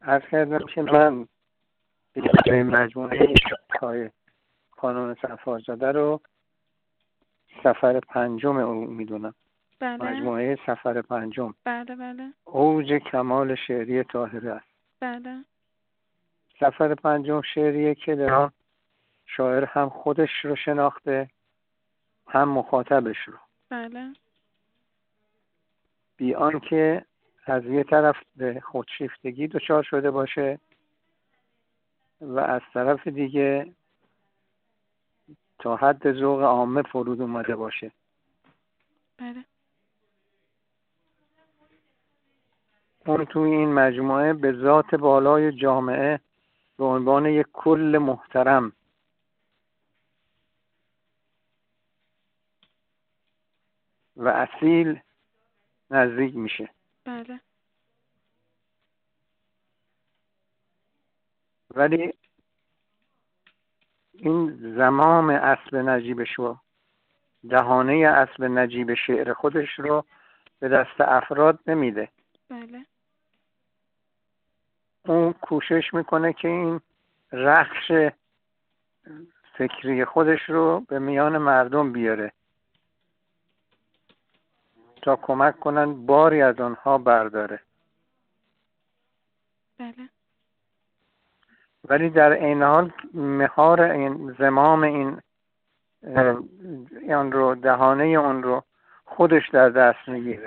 عرض کردم که من به مجموعه های خانم صفارزاده رو سفر پنجم او میدونم. بله. مجموعه سفر پنجم. بله. اوج کمال شعری طاهره است. بله. سفر پنجم شعریه که در آن شاعر هم خودش رو شناخته هم مخاطبش رو. بله. بی آنکه از یه طرف به خودشیفتگی دچار شده باشه و از طرف دیگه تا حد ذوق عامه فرود اومده باشه. بله. اون توی این مجموعه به ذات بالای جامعه به عنوان یک کل محترم و اصیل نزدیک میشه. بله. ولی این زمام اسب نجیبش و دهانه اسب نجیب شعر خودش رو به دست افراد نمیده. بله. اون کوشش میکنه که این رخش فکری خودش رو به میان مردم بیاره تا کمک کنن باری از آنها برداره. بله. ولی در این حال مهار این زمام این آن رو دهانه اون رو خودش در دست میگیره.